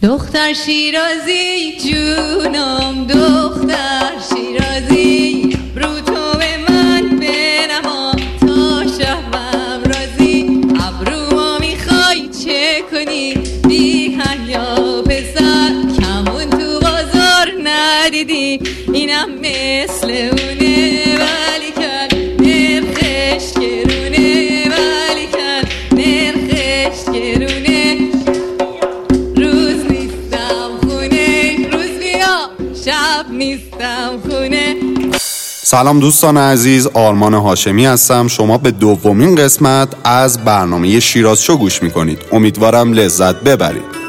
دختر شیرازی جونم، دختر شیرازی رو تو من بنما تا شبم رازی. ابروما میخوای چه کنی بیهن یا پسر، کمون تو بازار ندیدی اینم مثل اونه، ولی کن نرخش گرونه، ولی کن نرخش گرونه. روز نیستم خونه، روز بیا شب نیستم خونه. سلام دوستان عزیز، آرمان هاشمی هستم. شما به دومین قسمت از برنامه شیراز شو گوش میکنید. امیدوارم لذت ببرید.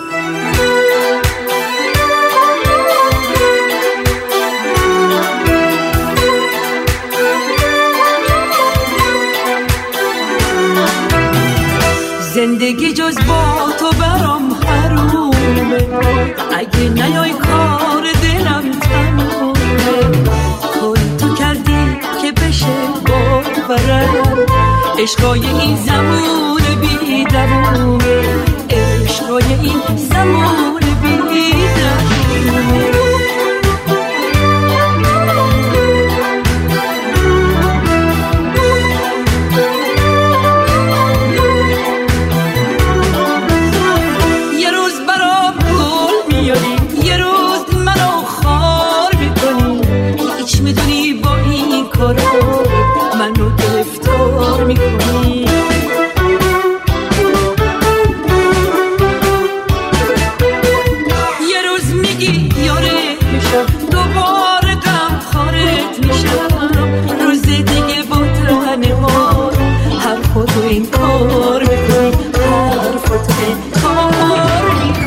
زندگی جز با تو برام حرومه، اگه نیای کار دلم تمومه. کاری تو کردی که بشه باورم، عشقای این زمان بی دوومه، عشقای این زمان بی دوومه. منو گرفتار میکنی، یه روز میگی یاره میشم، دوباره غم خارت میشم. روز دیگه با تنهار حرفاتو این کار میکنی، حرفاتو این کار میکنی.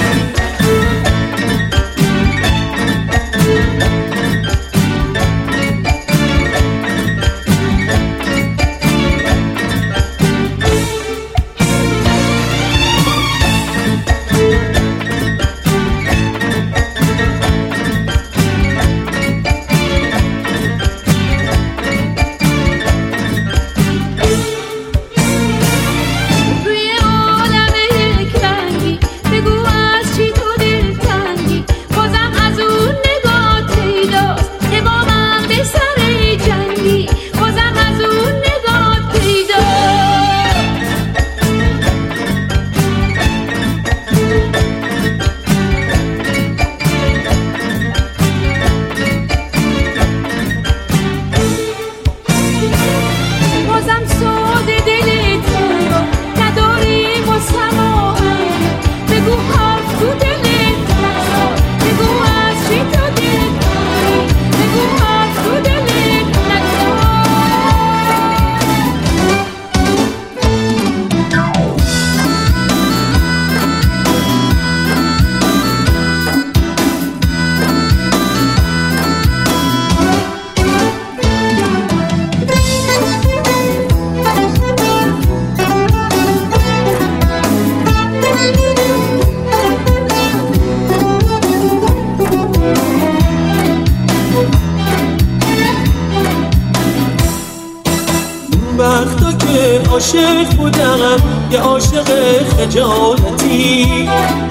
وقتا که عاشق بودم یه عاشق خجالتی،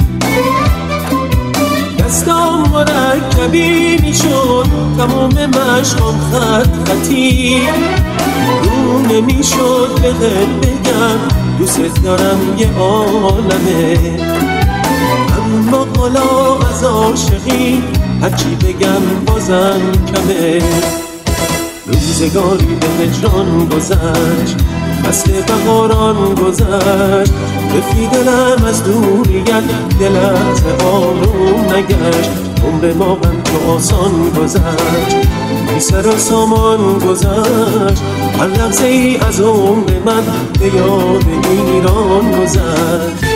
دستام مرکبی میشد تمام مشقام خط خطی. رو نمیشد بهت بگم دوست دارم یه عالمه، اما حالا از عاشقی هرچی بگم بازم کمه. روزگاری به هجران گذشت، فصل بهاران گذشت، رفی دلم از دوریت دلت آروم نگشت. عمر ما هم تو آسان گذشت، بی سر و سامان گذشت. هر لحظه ای از عمر من به یاد ایران گذشت.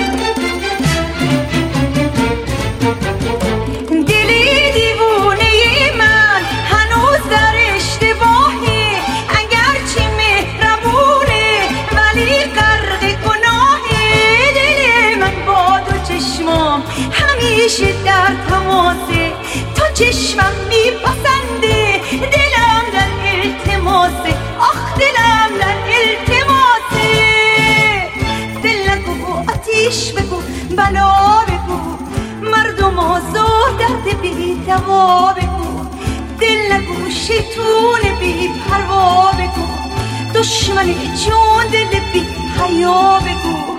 همیشه در تماسه تو چشمم میپسنده، دلم در التماسه، آخ دلم در التماسه. دل نگو آتیش بگو بلا بگو، مردم آزار درد بی دوا بگو، دل نگو شیطون بی پروا بگو، دشمن جان دل بی حیا بگو.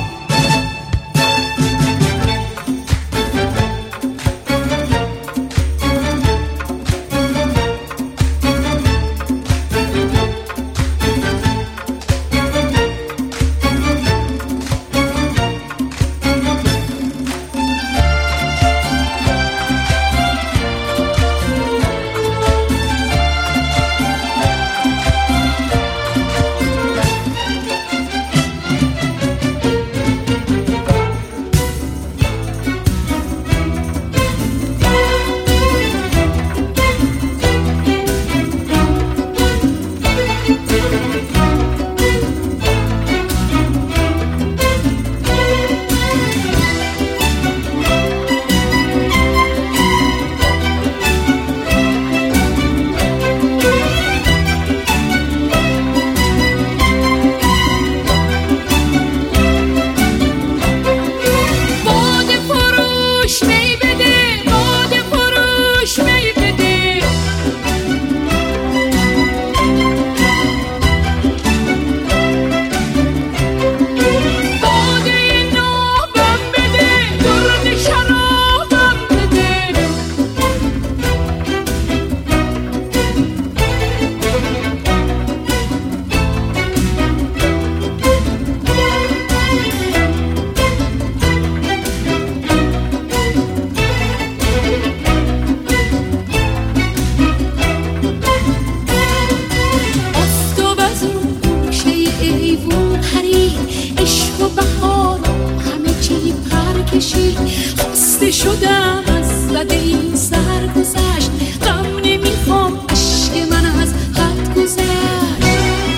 خسته شدم از صد این سرگذشت، غم نمیخوام عشق من از حد گذشت.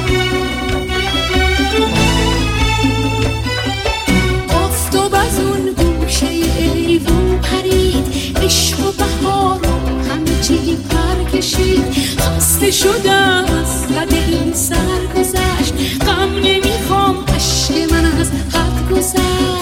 آفتاب از اون گوشه ایوون پرید، عشق و بهار و همه چی پر کشید. خسته شدم از صد این سرگذشت، غم نمیخوام عشق من از حد گذشت.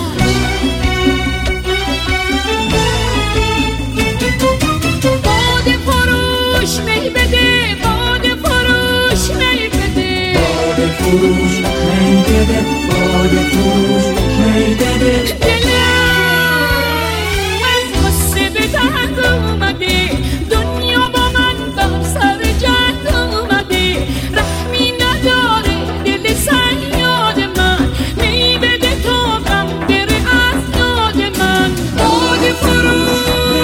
می بده باده فروش، می بده باده فروش، می بده باده فروش، می بده. دلم از غصه به درد اومده، دنیا با من بر سر جد اومده. رحمی نداره دل صیاد من، می بده تا غم بره از یاد من. باده فروش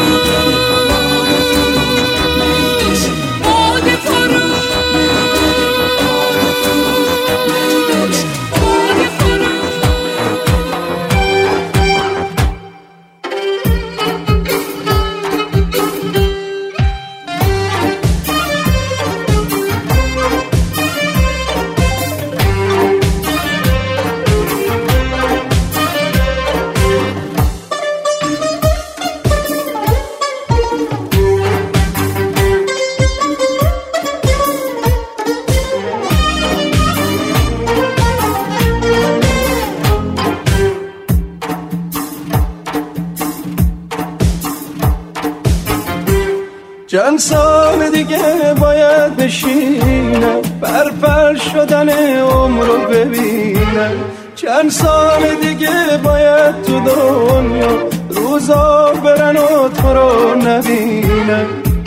چند سال دیگه باید بشینم، برپر شدن عمر رو ببینم. چند سال دیگه باید تو دنیا روزا برن و تو رو نبینم.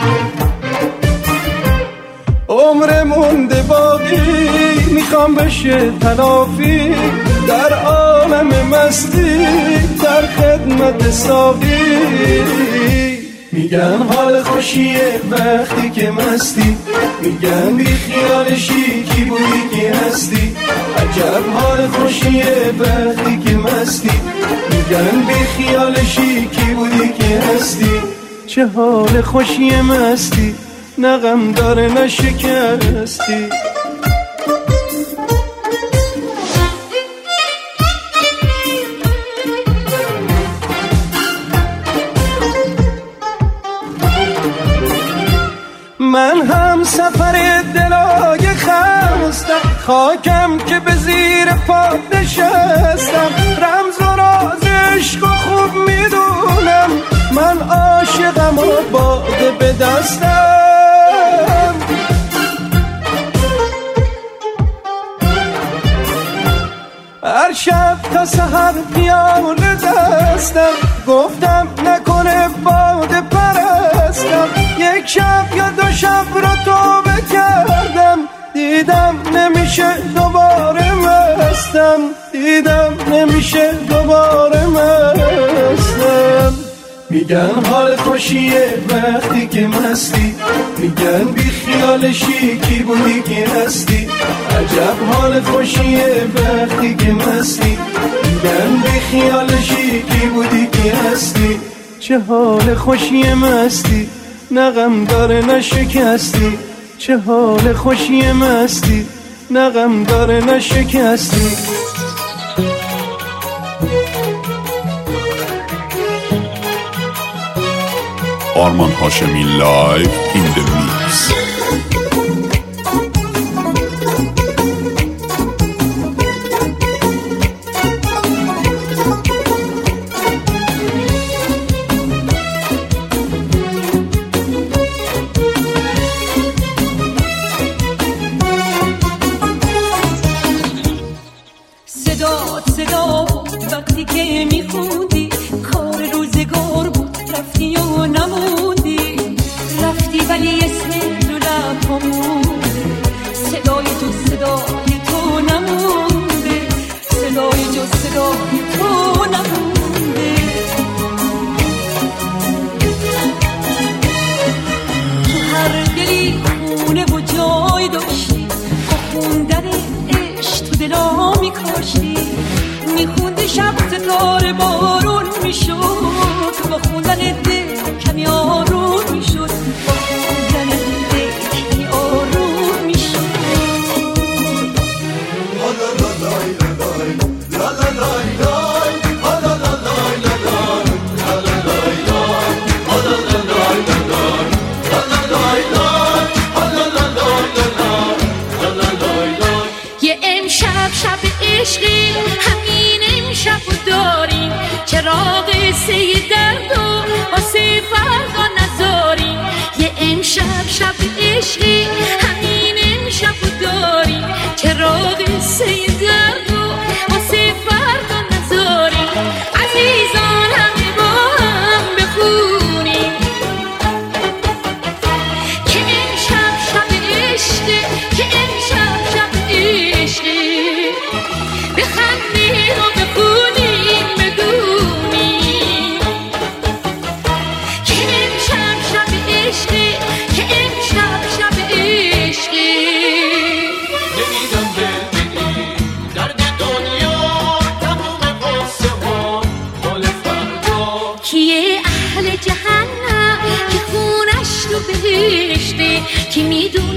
عمر مونده باقی میخوام بشه تلافی، در عالم مستی در خدمت ساقی. میگن حال خوشیه وقتی که مستی، میگن بی خیالشی کی بودی که هستی. عجب حال خوشیه وقتی که مستی، میگن بی خیالشی کی بودی که هستی. چه حال خوشی مستی، نه غم داره نه شکستی. من هم سفر دلای خستم، خاکم که به زیر پات نشستم. رمز و راز عشق خوب میدونم، عاشقم و باده به دستم. هر شب تا سحر پیاله دستم، گفتم نکنه باده پرستم. یک شب یا دو شب رو توبه کردم، دیدم نمیشه دوباره مستم، دیدم نمیشه دوباره مستم. میگن حال خوشیه وقتی که مستی، میگن بی خیالشی کی بودی که هستی. عجب حال خوشیه وقتی که مستی، میگن بی خیالشی کی بودی که هستی. چه حال خوشی مستی، نه غم داره نه شکستی. چه حال خوشی مستی، نه غم داره نه شکستی. آرمان هاشمی لایو این د میکس. صدا وقتی که میخوندی کار روزگار بود، رفتی و نموندی، رفتی ولی اسم تو لبامون، صدای تو نمونده، صدای تو نمونده. تو هر دلی خونه و جای داشتی، با خوندن عشق تو دلا میکاشتی. میخوندی شب ستاره بارون میشد، با خوندن دل کمی آروم میشد، با خوندن دل کمی آروم میشد. یه امشب شب عشقی، همین امشب داریم، چراغ سه درد و واسه فردا نذاریم. یه امشب شب عشقی، همین امشب داریم، چراغ سه درد و واسه فردا نذاریم. عزیزان همه با هم بخونیم که امشب شب عشقی، که امشب شب عشقی. بخندیم و بخونیم بدونیم که امشب شب عشقی، که امشب شب عشقی. نمیدم ببینی درد دنیا تموم قصه ها مال فردا. کیه اهل جهنم که خونش تو بهشته، که میدونه